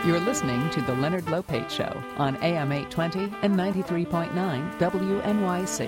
You're listening to The Leonard Lopate Show on AM 820 and 93.9 WNYC.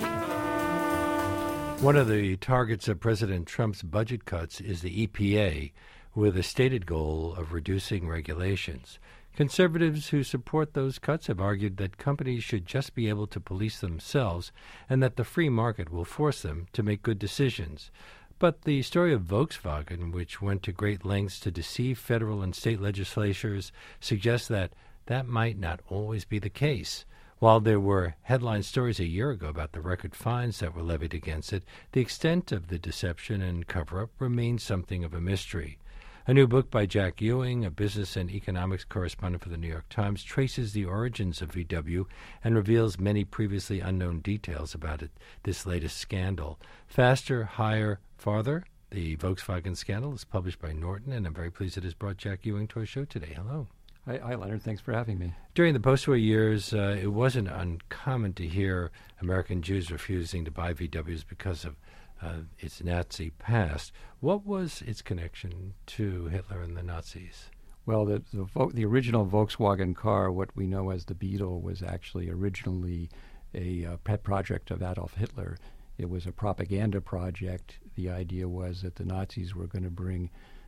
One of the targets of President Trump's budget cuts is the EPA, with a stated goal of reducing regulations. Conservatives who support those cuts have argued that companies should just be able to police themselves and that the free market will force them to make good decisions. But the story of Volkswagen, which went to great lengths to deceive federal and state legislatures, suggests that that might not always be the case. While there were headline stories a year ago about the record fines that were levied against it, the extent of the deception and cover-up remains something of a mystery. A new book by Jack Ewing, a business and economics correspondent for the New York Times, traces the origins of VW and reveals many previously unknown details about this latest scandal. Faster, Higher, Farther, the Volkswagen scandal, is published by Norton, and I'm very pleased it has brought Jack Ewing to our show today. Hello. Hi, Leonard. Thanks for having me. During the post-war years, it wasn't uncommon to hear American Jews refusing to buy VWs because of its Nazi past. What was its connection to Hitler and the Nazis? Well, the original Volkswagen car, what we know as the Beetle, was actually originally a pet project of Adolf Hitler. It was a propaganda project. The idea was that the Nazis were going to bring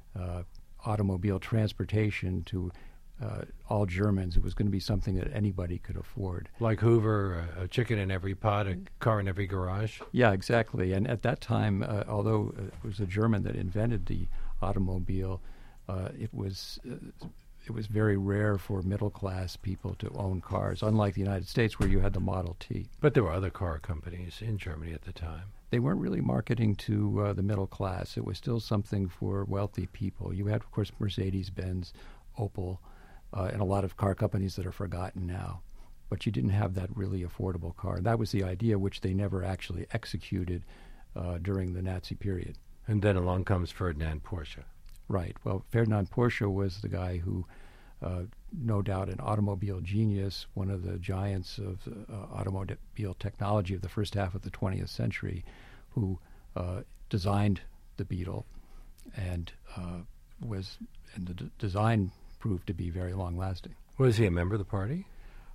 automobile transportation to all Germans. It was going to be something that anybody could afford. Like Hoover, a chicken in every pot, a car in every garage? Yeah, exactly. And at that time, although it was a German that invented the automobile, it was very rare for middle-class people to own cars, unlike the United States where you had the Model T. But there were other car companies in Germany at the time. They weren't really marketing to the middle class. It was still something for wealthy people. You had, of course, Mercedes-Benz, Opel, and a lot of car companies that are forgotten now. But you didn't have that really affordable car. That was the idea, which they never actually executed during the Nazi period. And then along comes Ferdinand Porsche. Right. Well, Ferdinand Porsche was the guy who, no doubt an automobile genius, one of the giants of automobile technology of the first half of the 20th century, who designed the Beetle, and the design proved to be very long-lasting. Was he a member of the party?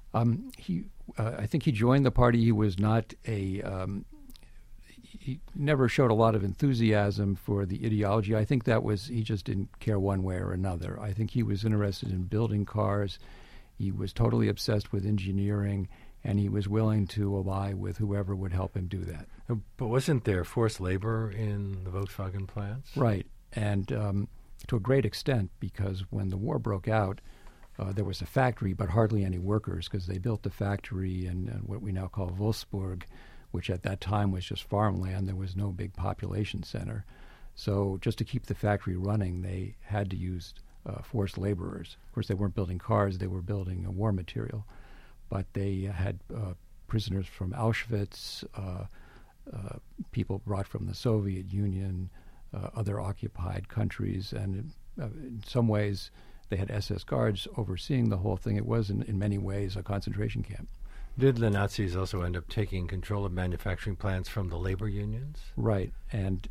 I think he joined the party. He was not he never showed a lot of enthusiasm for the ideology. I think he just didn't care one way or another. I think he was interested in building cars. He was totally obsessed with engineering, and he was willing to ally with whoever would help him do that. But wasn't there forced labor in the Volkswagen plants? Right, and to a great extent, because when the war broke out, there was a factory, but hardly any workers, because they built the factory in what we now call Wolfsburg, which at that time was just farmland. There was no big population center. So just to keep the factory running, they had to use forced laborers. Of course, they weren't building cars. They were building war material. But they had prisoners from Auschwitz, people brought from the Soviet Union, other occupied countries, and in some ways they had SS guards overseeing the whole thing. It was in many ways a concentration camp. Did the Nazis also end up taking control of manufacturing plants from the labor unions? Right, and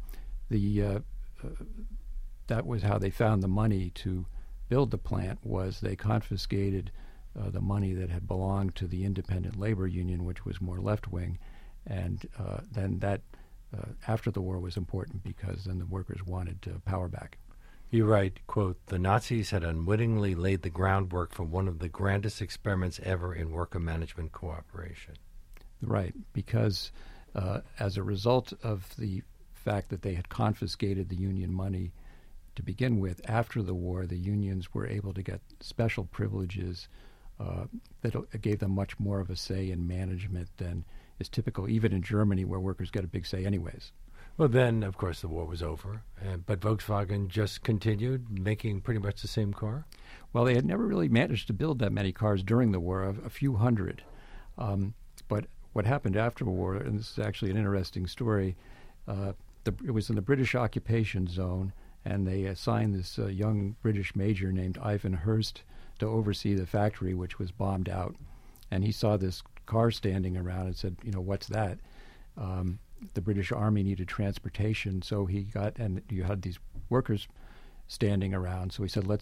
that was how they found the money to build the plant. Was they confiscated the money that had belonged to the independent labor union, which was more left-wing, and then that after the war was important because then the workers wanted power back. You write, quote, "The Nazis had unwittingly laid the groundwork for one of the grandest experiments ever in worker management cooperation." Right, because as a result of the fact that they had confiscated the union money to begin with, after the war, the unions were able to get special privileges that gave them much more of a say in management than is typical, even in Germany, where workers get a big say anyways. Well, then, of course, the war was over, but Volkswagen just continued making pretty much the same car? Well, they had never really managed to build that many cars during the war, a few hundred. But what happened after the war, and this is actually an interesting story, it was in the British occupation zone, and they assigned this young British major named Ivan Hurst to oversee the factory, which was bombed out. And he saw this car standing around and said, what's that? The British Army needed transportation, so and you had these workers standing around. So he said, let's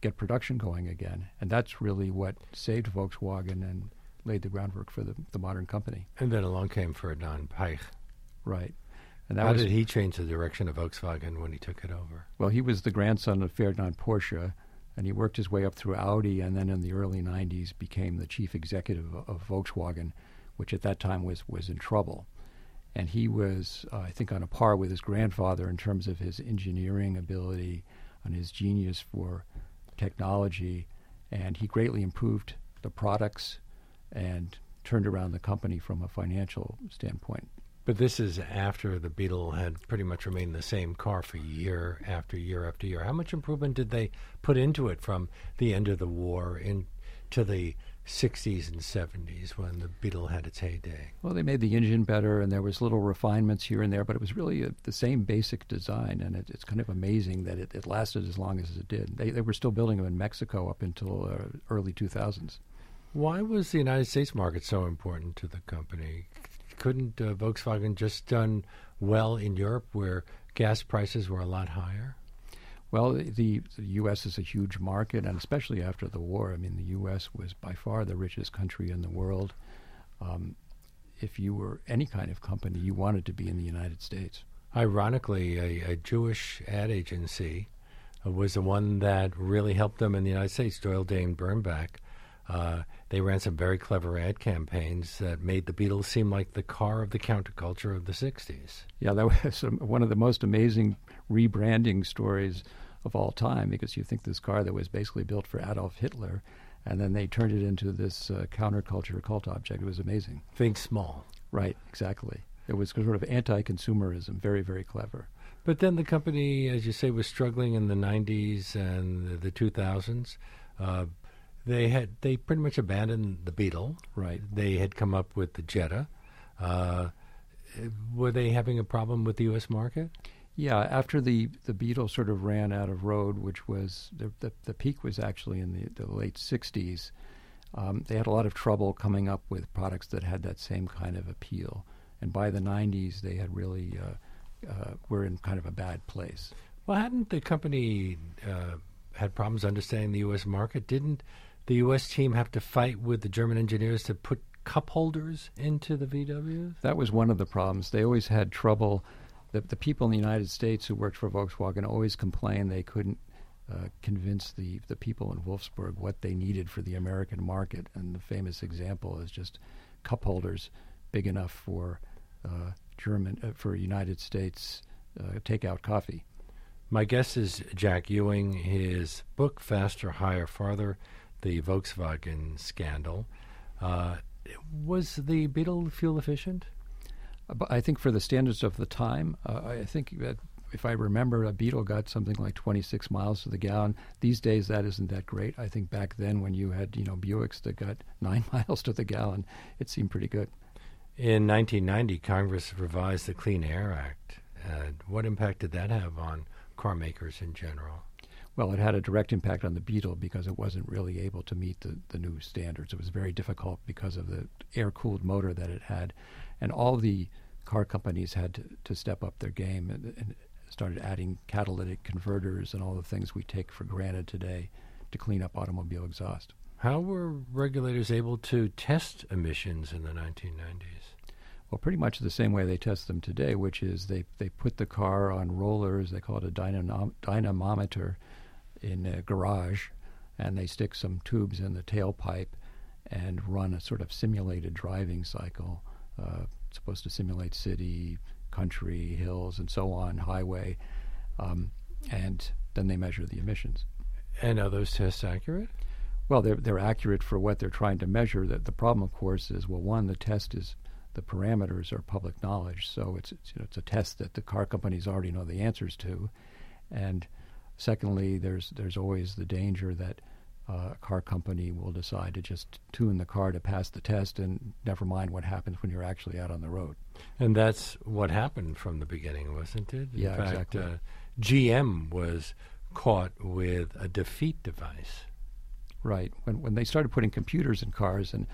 get production going again. And that's really what saved Volkswagen and laid the groundwork for the modern company. And then along came Ferdinand Piech. Right. And that How was, did he change the direction of Volkswagen when he took it over? Well, he was the grandson of Ferdinand Porsche, and he worked his way up through Audi, and then in the early 90s became the chief executive of Volkswagen, which at that time was in trouble. And he was, I think, on a par with his grandfather in terms of his engineering ability and his genius for technology, and he greatly improved the products and turned around the company from a financial standpoint. But this is after the Beetle had pretty much remained the same car for year after year after year. How much improvement did they put into it from the end of the war into the 60s and 70s when the Beetle had its heyday? Well, they made the engine better, and there was little refinements here and there, but it was really the same basic design, and it's kind of amazing that it lasted as long as it did. They were still building them in Mexico up until early 2000s. Why was the United States market so important to the company? Couldn't Volkswagen just done well in Europe where gas prices were a lot higher? Well, the U.S. is a huge market, and especially after the war. I mean, the U.S. was by far the richest country in the world. If you were any kind of company, you wanted to be in the United States. Ironically, a Jewish ad agency was the one that really helped them in the United States, Doyle Dane Bernbach. They ran some very clever ad campaigns that made the Beatles seem like the car of the counterculture of the 60s. Yeah, that was one of the most amazing rebranding stories of all time, because you think this car that was basically built for Adolf Hitler, and then they turned it into this counterculture cult object. It was amazing. Think small. Right, exactly. It was sort of anti-consumerism, very, very clever. But then the company, as you say, was struggling in the 90s and the 2000s. They pretty much abandoned the Beetle. Right. They had come up with the Jetta. Were they having a problem with the U.S. market? Yeah, after the Beetle sort of ran out of road, which was the peak was actually in the late 60s, they had a lot of trouble coming up with products that had that same kind of appeal. And by the 90s, they had really were in kind of a bad place. Well, hadn't the company had problems understanding the U.S. market? Didn't the U.S. team have to fight with the German engineers to put cup holders into the VWs? That was one of the problems. They always had trouble. The people in the United States who worked for Volkswagen always complained they couldn't convince the people in Wolfsburg what they needed for the American market. And the famous example is just cup holders big enough for for United States takeout coffee. My guest is Jack Ewing. His book, Faster, Higher, Farther, The Volkswagen Scandal. Was the Beetle fuel efficient? I think for the standards of the time, I think that if I remember, a Beetle got something like 26 miles to the gallon. These days, that isn't that great. I think back then when you had, Buicks that got 9 miles to the gallon, it seemed pretty good. In 1990, Congress revised the Clean Air Act. What impact did that have on car makers in general? Well, it had a direct impact on the Beetle because it wasn't really able to meet the new standards. It was very difficult because of the air-cooled motor that it had. And all the car companies had to step up their game and started adding catalytic converters and all the things we take for granted today to clean up automobile exhaust. How were regulators able to test emissions in the 1990s? Well, pretty much the same way they test them today, which is they put the car on rollers. They call it a dynamometer in a garage, and they stick some tubes in the tailpipe and run a sort of simulated driving cycle. It's supposed to simulate city, country, hills, and so on, highway, and then they measure the emissions. And are those tests accurate? Well, they're accurate for what they're trying to measure. The problem, of course, is, well, one, the test is the parameters are public knowledge, so it's a test that the car companies already know the answers to, and secondly, there's always the danger that a car company will decide to just tune the car to pass the test and never mind what happens when you're actually out on the road. And that's what happened from the beginning, wasn't it? Yeah, In fact, exactly. GM was caught with a defeat device. Right. When they started putting computers in cars and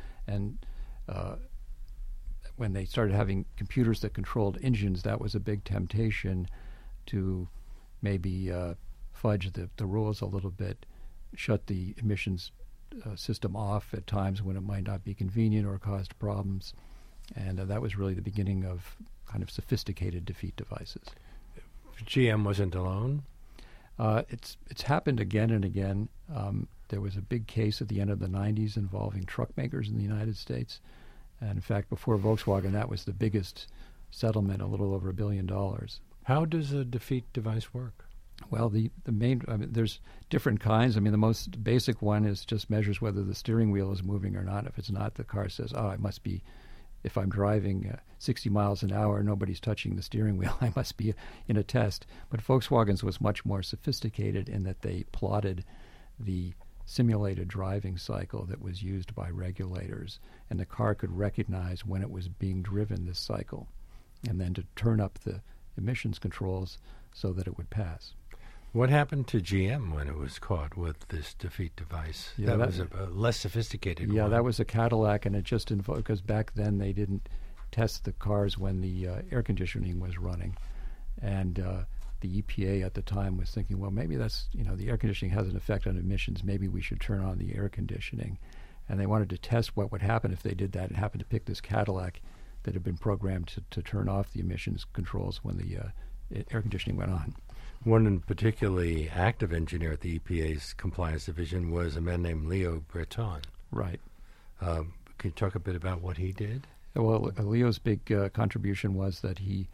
when they started having computers that controlled engines, that was a big temptation to maybe fudge the rules a little bit shut the emissions system off at times when it might not be convenient or caused problems. And that was really the beginning of kind of sophisticated defeat devices. GM wasn't alone? It's happened again and again. There was a big case at the end of the 90s involving truck makers in the United States. And in fact, before Volkswagen, that was the biggest settlement, a little over $1 billion. How does a defeat device work? Well, the main, there's different kinds. I mean, the most basic one is just measures whether the steering wheel is moving or not. If it's not, the car says, oh, it must be, if I'm driving 60 miles an hour, nobody's touching the steering wheel, I must be in a test. But Volkswagen's was much more sophisticated in that they plotted the simulated driving cycle that was used by regulators, and the car could recognize when it was being driven this cycle, and then to turn up the emissions controls so that it would pass. What happened to GM when it was caught with this defeat device? Yeah, that was a less sophisticated one. Yeah, that was a Cadillac, and it just involved, because back then they didn't test the cars when the air conditioning was running. And the EPA at the time was thinking, well, maybe that's, the air conditioning has an effect on emissions. Maybe we should turn on the air conditioning. And they wanted to test what would happen if they did that, and happened to pick this Cadillac that had been programmed to turn off the emissions controls when the air conditioning went on. One particularly active engineer at the EPA's compliance division was a man named Leo Breton. Right. Can you talk a bit about what he did? Well, Leo's big contribution was that he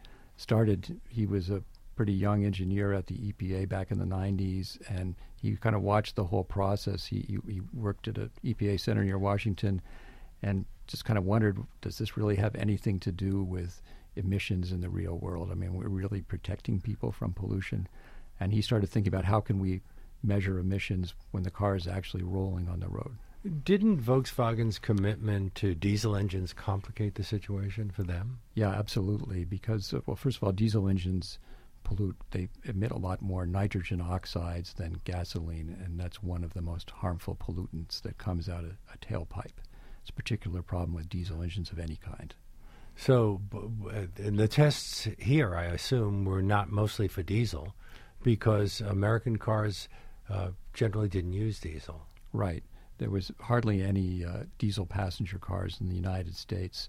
was a pretty young engineer at the EPA back in the 90s, and he kind of watched the whole process. He worked at an EPA center near Washington and just kind of wondered, does this really have anything to do with emissions in the real world? I mean, we're really protecting people from pollution. And he started thinking about how can we measure emissions when the car is actually rolling on the road. Didn't Volkswagen's commitment to diesel engines complicate the situation for them? Yeah, absolutely. Because, well, first of all, diesel engines pollute. They emit a lot more nitrogen oxides than gasoline, and that's one of the most harmful pollutants that comes out of a tailpipe. It's a particular problem with diesel engines of any kind. So and the tests here, I assume, were not mostly for diesel because American cars generally didn't use diesel. Right. There was hardly any diesel passenger cars in the United States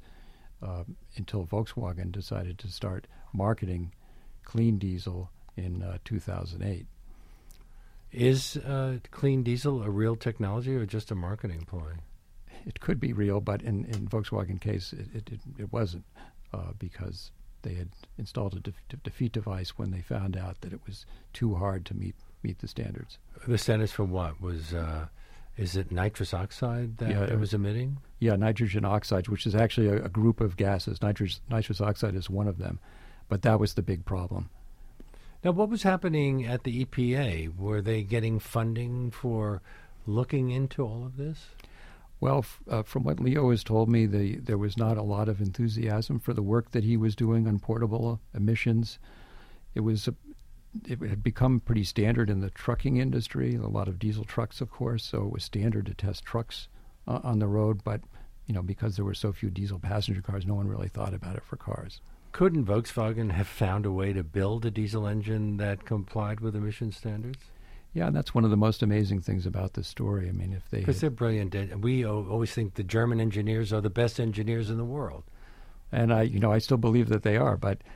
until Volkswagen decided to start marketing clean diesel in 2008. Is clean diesel a real technology or just a marketing ploy? It could be real, but in Volkswagen case, it wasn't because they had installed a defeat device when they found out that it was too hard to meet the standards. The standards for what? Is it nitrous oxide that it was emitting? Yeah, nitrogen oxides, which is actually a group of gases. Nitrous oxide is one of them, but that was the big problem. Now, what was happening at the EPA? Were they getting funding for looking into all of this? Well, from what Leo has told me, there was not a lot of enthusiasm for the work that he was doing on portable emissions. It had become pretty standard in the trucking industry, a lot of diesel trucks, of course, so it was standard to test trucks on the road, but because there were so few diesel passenger cars, no one really thought about it for cars. Couldn't Volkswagen have found a way to build a diesel engine that complied with emission standards? Yeah, and that's one of the most amazing things about this story. I mean, if they because they're brilliant. We always think the German engineers are the best engineers in the world, and I still believe that they are. But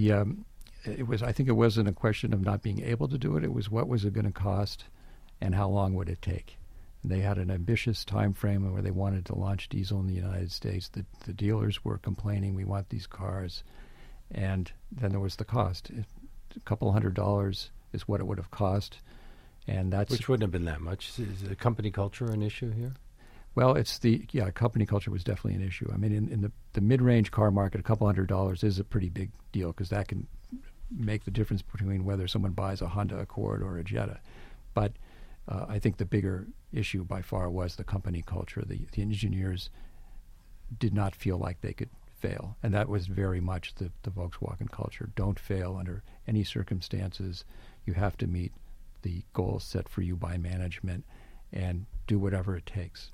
I think it wasn't a question of not being able to do it. It was what was it going to cost, and how long would it take. And they had an ambitious time frame where they wanted to launch diesel in the United States. The dealers were complaining, "We want these cars," and then there was the cost. A couple $100 is what it would have cost. And which wouldn't have been that much. Is the company culture an issue here? Well, company culture was definitely an issue. I mean, in the mid-range car market, a couple $100 is a pretty big deal because that can make the difference between whether someone buys a Honda Accord or a Jetta. But I think the bigger issue by far was the company culture. The engineers did not feel like they could fail, and that was very much the Volkswagen culture. Don't fail under any circumstances. You have to meet the goals set for you by management and do whatever it takes.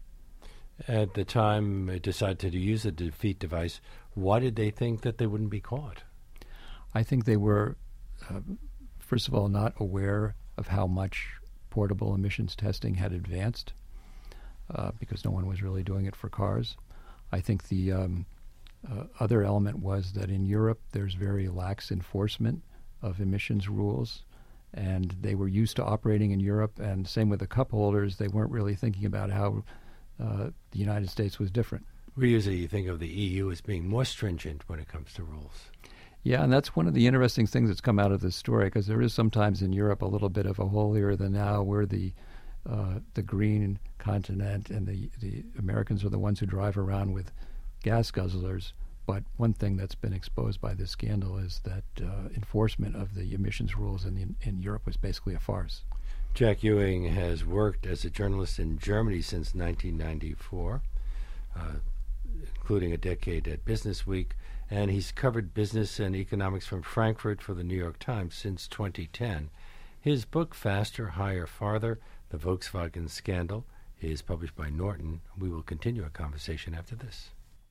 At the time they decided to use a defeat device, why did they think that they wouldn't be caught? I think they were, first of all, not aware of how much portable emissions testing had advanced because no one was really doing it for cars. I think the other element was that in Europe there's very lax enforcement of emissions rules, and they were used to operating in Europe, and same with the cup holders. They weren't really thinking about how the United States was different. We usually think of the EU as being more stringent when it comes to rules. Yeah, and that's one of the interesting things that's come out of this story, because there is sometimes in Europe a little bit of a holier than thou. We're the green continent, and the Americans are the ones who drive around with gas guzzlers. But one thing that's been exposed by this scandal is that enforcement of the emissions rules in Europe was basically a farce. Jack Ewing has worked as a journalist in Germany since 1994, including a decade at Business Week, and he's covered business and economics from Frankfurt for the New York Times since 2010. His book, Faster, Higher, Farther, The Volkswagen Scandal, is published by Norton. We will continue our conversation after this.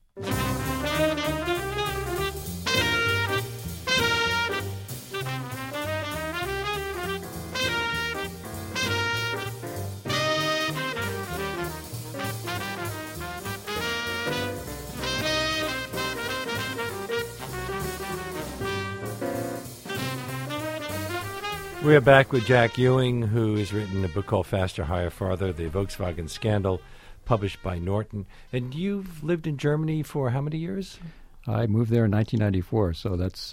We are back with Jack Ewing, who has written a book called Faster, Higher, Farther, The Volkswagen Scandal, published by Norton. And you've lived in Germany for how many years? I moved there in 1994, so that's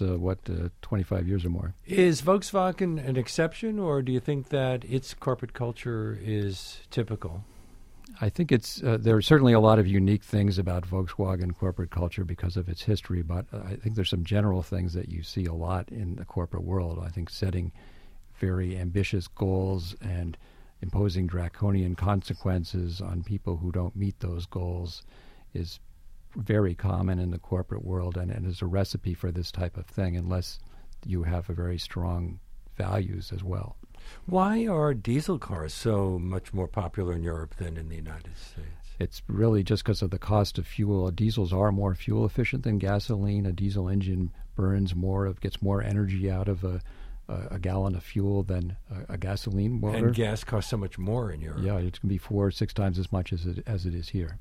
25 years or more. Is Volkswagen an exception, or do you think that its corporate culture is typical? I think there are certainly a lot of unique things about Volkswagen corporate culture because of its history, but I think there's some general things that you see a lot in the corporate world. I think setting very ambitious goals and imposing draconian consequences on people who don't meet those goals is very common in the corporate world, and is a recipe for this type of thing unless you have a very strong values as well. Why are diesel cars so much more popular in Europe than in the United States? It's really just because of the cost of fuel. Diesels are more fuel efficient than gasoline. A diesel engine burns more, gets more energy out of a gallon of fuel than a gasoline motor. And gas costs so much more in Europe. Yeah, it can be 4 or 6 times as much as it is here.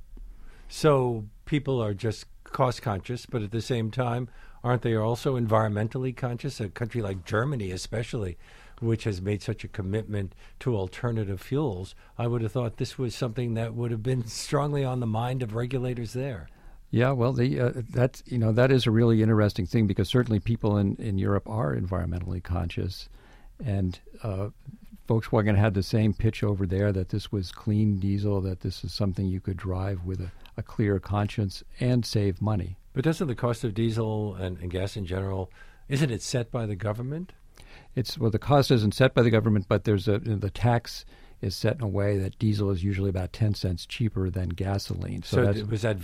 So people are just cost conscious, but at the same time, aren't they also environmentally conscious? A country like Germany especially, which has made such a commitment to alternative fuels, I would have thought this was something that would have been strongly on the mind of regulators there. Yeah, well, that is a really interesting thing, because certainly people in Europe are environmentally conscious, and Volkswagen had the same pitch over there that this was clean diesel, that this is something you could drive with a clear conscience and save money. But doesn't the cost of diesel and gas in general, isn't it set by the government? The cost isn't set by the government, but the tax is set in a way that diesel is usually about 10 cents cheaper than gasoline. So was that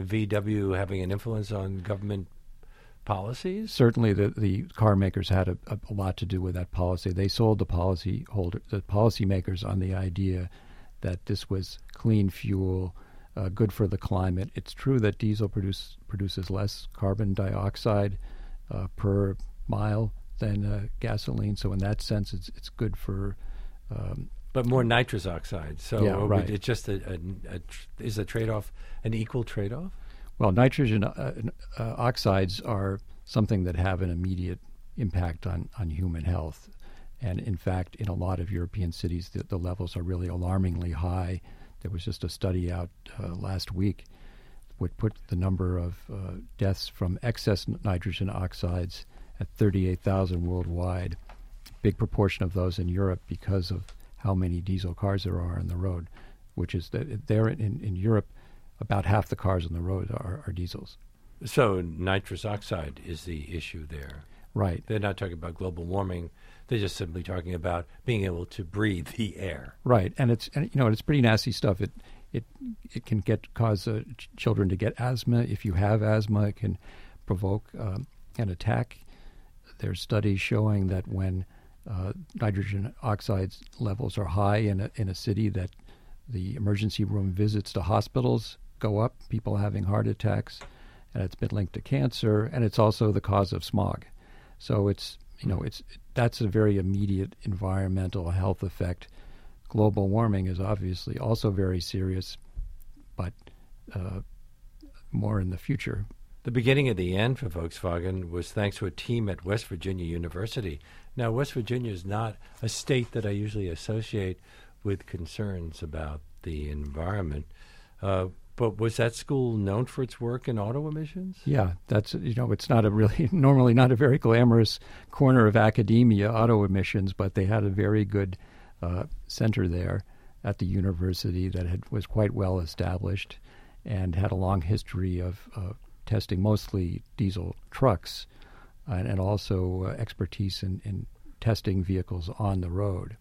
VW having an influence on government policies? Certainly the car makers had a lot to do with that policy. They sold the policymakers on the idea that this was clean fuel, good for the climate. It's true that diesel produces less carbon dioxide per mile than gasoline, so in that sense it's good for... But more nitrous oxide. So yeah, right. It's just is the trade-off an equal trade-off? Well, nitrogen oxides are something that have an immediate impact on human health. And in fact, in a lot of European cities, the levels are really alarmingly high. There was just a study out last week which put the number of deaths from excess nitrogen oxides at 38,000 worldwide. Big proportion of those in Europe because of how many diesel cars there are on the road, which is that there in Europe, about half the cars on the road are diesels. So nitrous oxide is the issue there. Right. They're not talking about global warming. They're just simply talking about being able to breathe the air. Right, and it's pretty nasty stuff. It can cause children to get asthma. If you have asthma, it can provoke an attack. There's studies showing that when nitrogen oxide levels are high in a city, that the emergency room visits to hospitals go up, people having heart attacks, and it's been linked to cancer, and it's also the cause of smog. So that's a very immediate environmental health effect global warming is obviously also very serious, but more in the future. The beginning of the end for Volkswagen was thanks to a team at West Virginia University. Now, West Virginia is not a state that I usually associate with concerns about the environment. But was that school known for its work in auto emissions? Yeah, that's, it's not normally not a very glamorous corner of academia, auto emissions, but they had a very good center there at the university that was quite well established and had a long history of testing mostly diesel trucks and also expertise in testing vehicles on the road.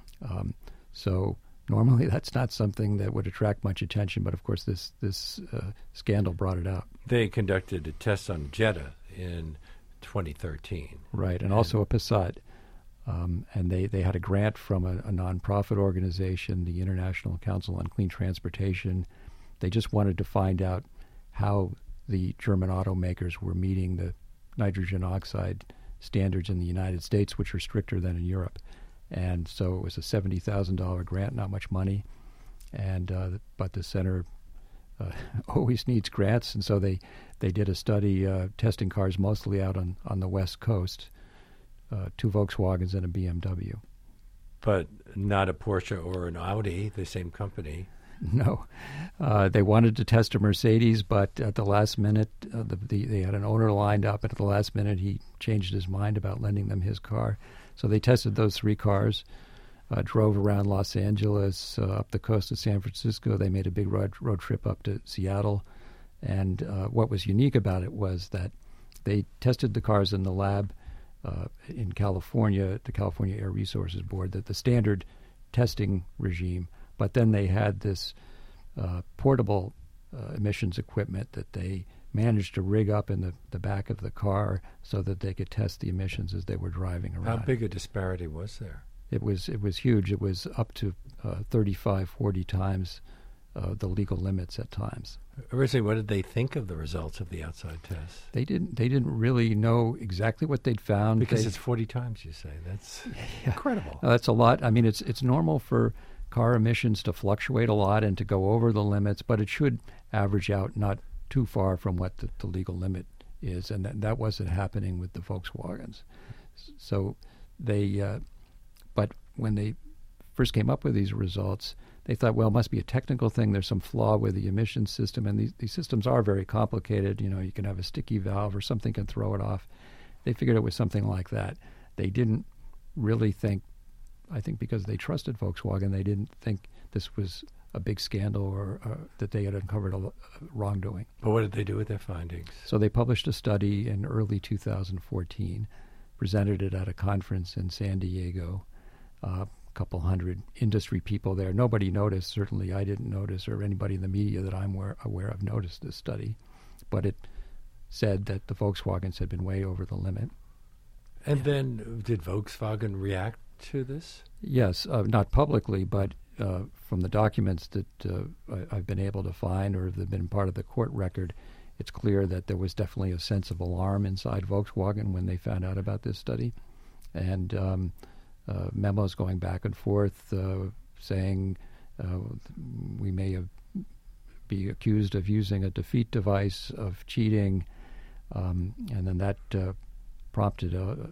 So normally that's not something that would attract much attention, but of course this scandal brought it up. They conducted a test on Jetta in 2013. Right, and also a Passat. And they had a grant from a nonprofit organization, the International Council on Clean Transportation. They just wanted to find out how the German automakers were meeting the nitrogen oxide standards in the United States, which are stricter than in Europe. And so it was a $70,000 grant, not much money. And but the center always needs grants, and so they did a study testing cars mostly out on the West Coast, 2 Volkswagens and a BMW. But not a Porsche or an Audi, the same company. No. They wanted to test a Mercedes, but at the last minute, they had an owner lined up, and at the last minute he changed his mind about lending them his car. So they tested those 3 cars, drove around Los Angeles, up the coast of San Francisco. They made a big road trip up to Seattle. And what was unique about it was that they tested the cars in the lab in California, the California Air Resources Board, that the standard testing regime. But then they had this portable emissions equipment that they managed to rig up in the back of the car so that they could test the emissions as they were driving around. How big a disparity was there? It was huge. It was up to 35, 40 times the legal limits at times. Originally, what did they think of the results of the outside tests? They didn't really know exactly what they'd found. Because it's 40 times, you say. That's incredible. That's a lot. I mean, it's normal for car emissions to fluctuate a lot and to go over the limits, but it should average out not too far from what the legal limit is, and that wasn't happening with the Volkswagens. So but when they first came up with these results, they thought, well, it must be a technical thing. There's some flaw with the emission system, and these systems are very complicated. You can have a sticky valve or something can throw it off. They figured it was something like that. They didn't really think, I think because they trusted Volkswagen, they didn't think this was a big scandal or that they had uncovered a wrongdoing. But what did they do with their findings? So they published a study in early 2014, presented it at a conference in San Diego. A couple hundred industry people there. Nobody noticed. Certainly I didn't notice, or anybody in the media that I'm aware of noticed this study. But it said that the Volkswagens had been way over the limit. And then did Volkswagen react to this? Yes, not publicly, but from the documents that I've been able to find or have been part of the court record, it's clear that there was definitely a sense of alarm inside Volkswagen when they found out about this study. And memos going back and forth saying we may be accused of using a defeat device, of cheating, and then that prompted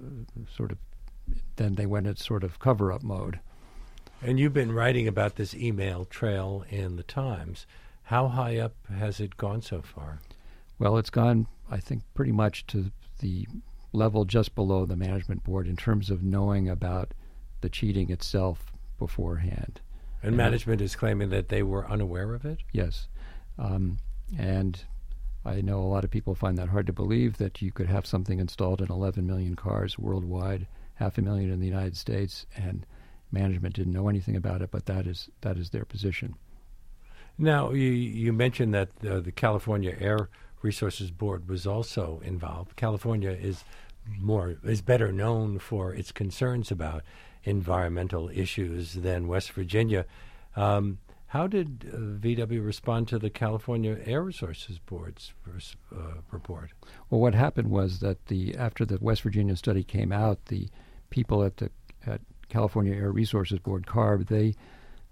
then they went into sort of cover-up mode. And you've been writing about this email trail in the Times. How high up has it gone so far? Well, it's gone, I think, pretty much to the level just below the management board in terms of knowing about the cheating itself beforehand. And management is claiming that they were unaware of it? Yes. And I know a lot of people find that hard to believe, that you could have something installed in 11 million cars worldwide, 500,000 in the United States, and management didn't know anything about it, but that is their position. Now, you mentioned that the California Air Resources Board was also involved. California is better known for its concerns about environmental issues than West Virginia. How did VW respond to the California Air Resources Board's report? Well, what happened was that after the West Virginia study came out, the people at California Air Resources Board, CARB, they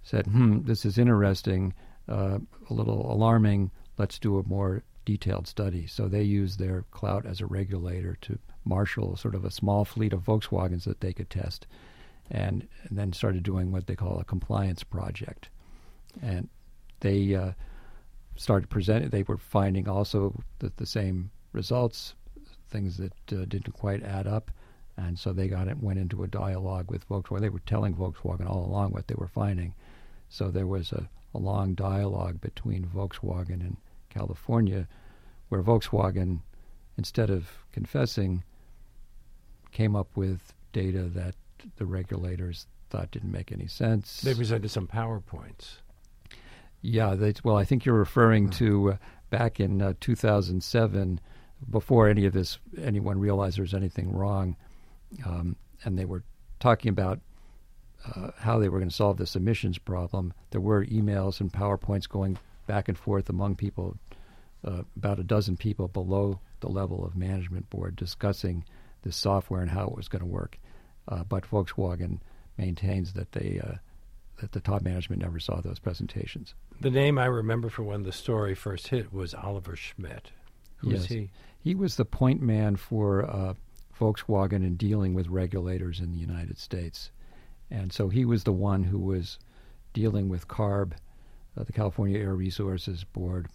said, this is interesting, a little alarming, let's do a more detailed study. So they used their clout as a regulator to marshal sort of a small fleet of Volkswagens that they could test, and then started doing what they call a compliance project. And they started presenting, they were finding also that the same results, things that didn't quite add up, and so they went into a dialogue with Volkswagen. They were telling Volkswagen all along what they were finding. So there was a long dialogue between Volkswagen and California, where Volkswagen, instead of confessing, came up with data that the regulators thought didn't make any sense. They presented some PowerPoints. Yeah, I think you're referring to back in 2007, before anyone realized there was anything wrong, and they were talking about how they were going to solve this emissions problem. There were emails and PowerPoints going back and forth among people, about a dozen people below the level of management board, discussing this software and how it was going to work. But Volkswagen maintains that that the top management never saw those presentations. The name I remember from when the story first hit was Oliver Schmidt. Who was he? He was the point man for Volkswagen in dealing with regulators in the United States. And so he was the one who was dealing with CARB, the California Air Resources Board,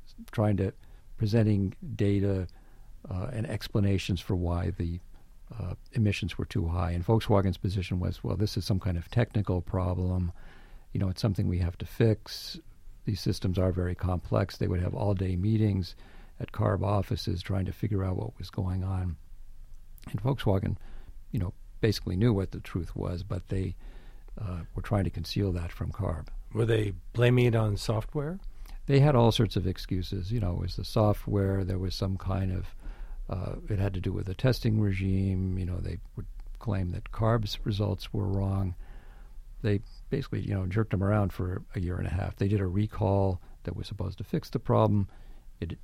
presenting data and explanations for why the emissions were too high. And Volkswagen's position was, well, this is some kind of technical problem. It's something we have to fix. These systems are very complex. They would have all-day meetings at CARB offices trying to figure out what was going on. And Volkswagen, basically knew what the truth was, but they were trying to conceal that from CARB. Were they blaming it on software? They had all sorts of excuses. It was the software. There was some kind of, it had to do with the testing regime. They would claim that CARB's results were wrong. They basically, jerked them around for a year and a half. They did a recall that was supposed to fix the problem. It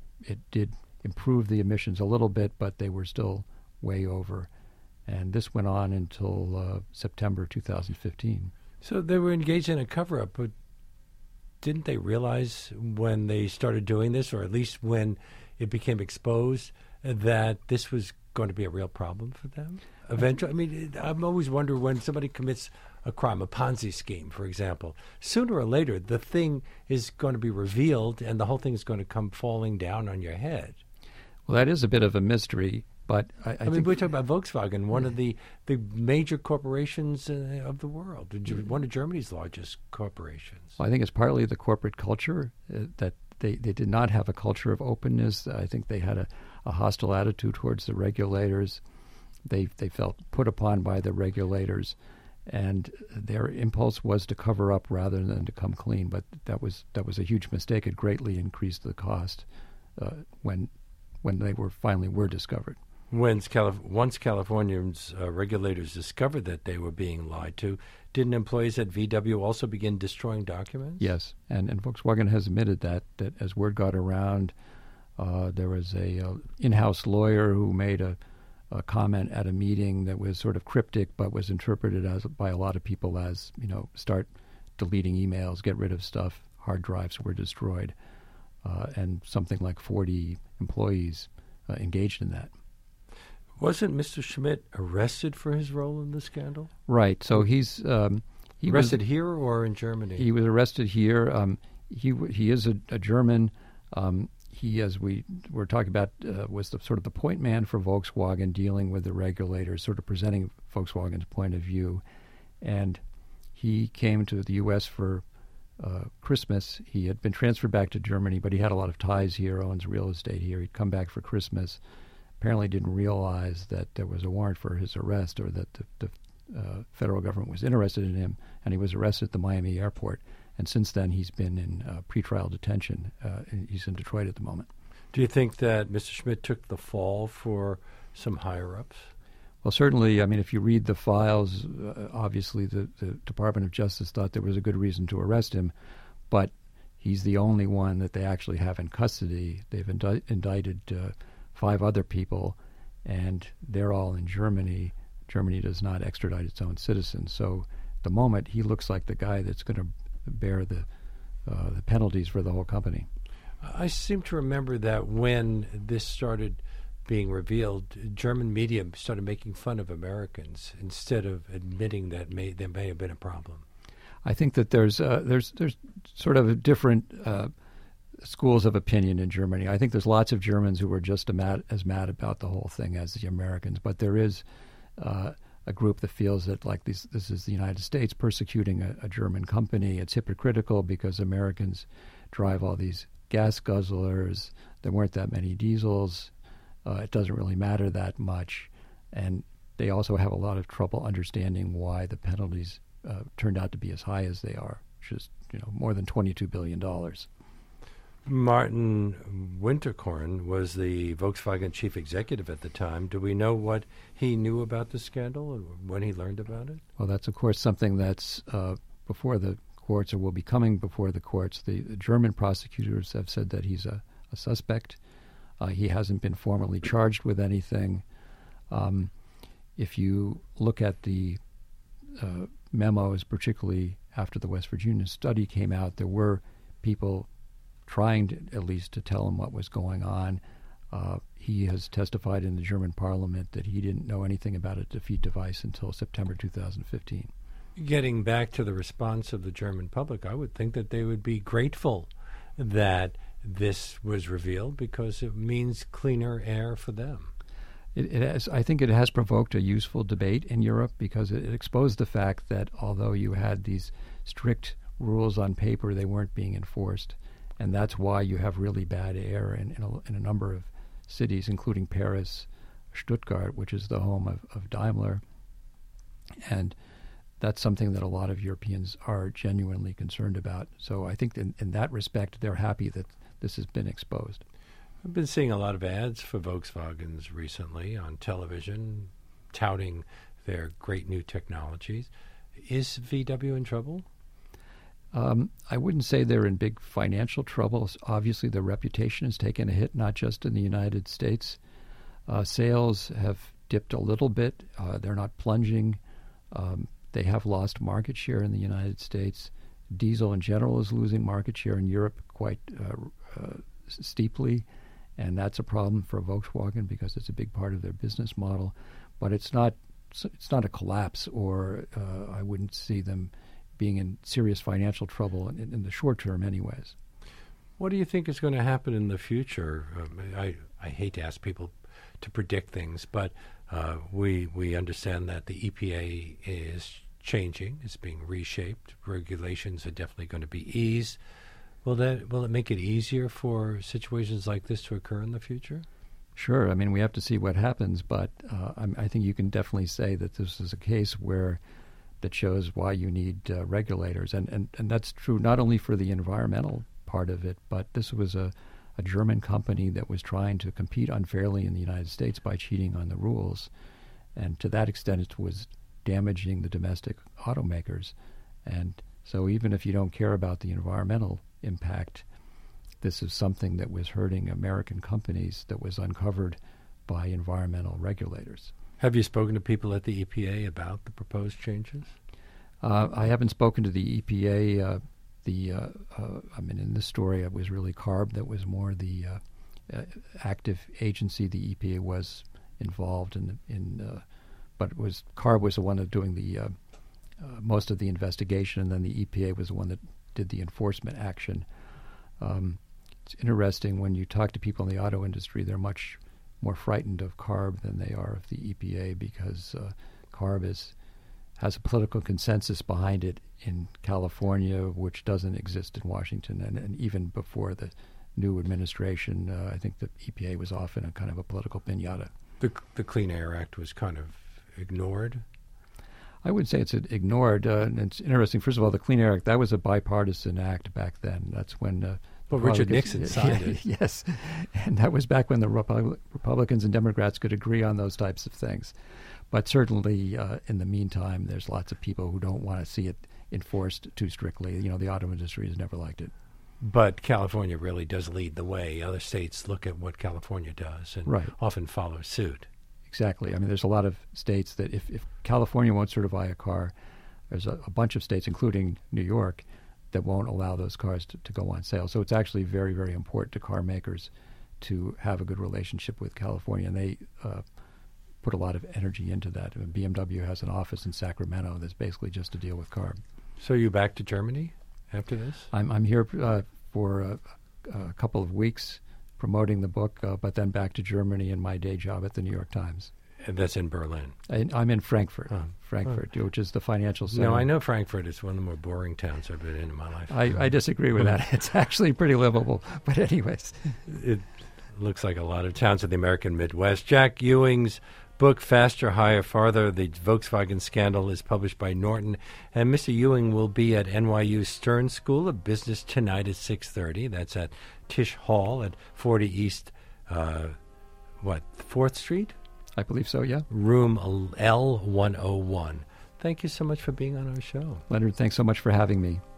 did improve the emissions a little bit, but they were still way over. And this went on until September 2015. So they were engaged in a cover-up, but didn't they realize when they started doing this, or at least when it became exposed, that this was going to be a real problem for them? Eventually, I'm always wondering when somebody commits a crime, a Ponzi scheme, for example, sooner or later the thing is going to be revealed and the whole thing is going to come falling down on your head. Well, that is a bit of a mystery. But I think we're talking about Volkswagen, one of the major corporations of the world, one of Germany's largest corporations. Well, I think it's partly the corporate culture, that they did not have a culture of openness. I think they had a hostile attitude towards the regulators. They felt put upon by the regulators, and their impulse was to cover up rather than to come clean. But that was a huge mistake. It greatly increased the cost when they finally were discovered. Once California's regulators discovered that they were being lied to, didn't employees at VW also begin destroying documents? Yes, and Volkswagen has admitted that as word got around, there was a in-house lawyer who made a comment at a meeting that was sort of cryptic, but was interpreted by a lot of people as, start deleting emails, get rid of stuff. Hard drives were destroyed, and something like 40 employees engaged in that. Wasn't Mr. Schmidt arrested for his role in the scandal? Right. So he arrested here or in Germany? He was arrested here. He is a German. He, as we were talking about, was the sort of the point man for Volkswagen, dealing with the regulators, sort of presenting Volkswagen's point of view. And he came to the U.S. for Christmas. He had been transferred back to Germany, but he had a lot of ties here, owns real estate here. He'd come back for Christmas. Apparently didn't realize that there was a warrant for his arrest, or that the federal government was interested in him, and he was arrested at the Miami airport. And since then, he's been in pretrial detention. He's in Detroit at the moment. Do you think that Mr. Schmidt took the fall for some higher-ups? Well, certainly. I mean, if you read the files, obviously the Department of Justice thought there was a good reason to arrest him, but he's the only one that they actually have in custody. They've indicted 5 other people, and they're all in Germany. Germany does not extradite its own citizens, so the moment, he looks like the guy that's going to bear the penalties for the whole company. I seem to remember that when this started being revealed, German media started making fun of Americans instead of admitting that there may have been a problem. I think that there's sort of a different schools of opinion in Germany. I think there's lots of Germans who are just as mad about the whole thing as the Americans, but there is a group that feels that like this is the United States persecuting a German company. It's hypocritical because Americans drive all these gas guzzlers. There weren't that many diesels. It doesn't really matter that much. And they also have a lot of trouble understanding why the penalties turned out to be as high as they are, which is more than $22 billion. Martin Winterkorn was the Volkswagen chief executive at the time. Do we know what he knew about the scandal and when he learned about it? Well, that's, of course, something that's before the courts or will be coming before the courts. The German prosecutors have said that he's a suspect. He hasn't been formally charged with anything. If you look at the memos, particularly after the West Virginia study came out, there were people trying to, at least, to tell him what was going on. He has testified in the German parliament that he didn't know anything about a defeat device until September 2015. Getting back to the response of the German public, I would think that they would be grateful that this was revealed because it means cleaner air for them. I think it has provoked a useful debate in Europe because it exposed the fact that although you had these strict rules on paper, they weren't being enforced. And that's why you have really bad air in a number of cities, including Paris, Stuttgart, which is the home of Daimler. And that's something that a lot of Europeans are genuinely concerned about. So I think in that respect, they're happy that this has been exposed. I've been seeing a lot of ads for Volkswagens recently on television, touting their great new technologies. Is VW in trouble? I wouldn't say they're in big financial trouble. Obviously, their reputation has taken a hit, not just in the United States. Sales have dipped a little bit. They're not plunging. They have lost market share in the United States. Diesel in general is losing market share in Europe quite steeply, and that's a problem for Volkswagen because it's a big part of their business model. But it's not a collapse, or I wouldn't see them being in serious financial trouble in the short term anyways. What do you think is going to happen in the future? I hate to ask people to predict things, but we understand that the EPA is changing. It's being reshaped. Regulations are definitely going to be eased. Will it make it easier for situations like this to occur in the future? Sure. I mean, we have to see what happens, but I think you can definitely say that this is a case that shows why you need regulators. And that's true not only for the environmental part of it, but this was a German company that was trying to compete unfairly in the United States by cheating on the rules. And to that extent, it was damaging the domestic automakers. And so even if you don't care about the environmental impact, this is something that was hurting American companies that was uncovered by environmental regulators. Have you spoken to people at the EPA about the proposed changes? I haven't spoken to the EPA. In this story, it was really CARB that was more the active agency. The EPA was involved but CARB was the one that doing the most of the investigation, and then the EPA was the one that did the enforcement action. It's interesting when you talk to people in the auto industry; they're much more frightened of CARB than they are of the EPA because CARB has a political consensus behind it in California, which doesn't exist in Washington. And even before the new administration, I think the EPA was often a kind of a political piñata. The Clean Air Act was kind of ignored? I would say it's ignored. And it's interesting. First of all, the Clean Air Act, that was a bipartisan act back then. That's when... Richard Nixon signed it. Yes. And that was back when the Republicans and Democrats could agree on those types of things. But certainly, in the meantime, there's lots of people who don't want to see it enforced too strictly. The auto industry has never liked it. But California really does lead the way. Other states look at what California does and often follow suit. Exactly. I mean, there's a lot of states that if California won't certify a car, There's a bunch of states, including New York, that won't allow those cars to go on sale. So it's actually very, very important to car makers to have a good relationship with California, and they put a lot of energy into that. I mean, BMW has an office in Sacramento that's basically just to deal with CARB. So you back to Germany after this? I'm here for a couple of weeks promoting the book, but then back to Germany in my day job at the New York Times. And that's in Berlin. I'm in Frankfurt, which is the financial center. No, I know Frankfurt is one of the more boring towns I've been in my life. I disagree with that. It's actually pretty livable. But anyways. It looks like a lot of towns in the American Midwest. Jack Ewing's book, Faster, Higher, Farther, The Volkswagen Scandal, is published by Norton. And Mr. Ewing will be at NYU Stern School of Business tonight at 6:30. That's at Tisch Hall at 40 East, 4th Street? I believe so, yeah. Room L101. Thank you so much for being on our show. Leonard, thanks so much for having me.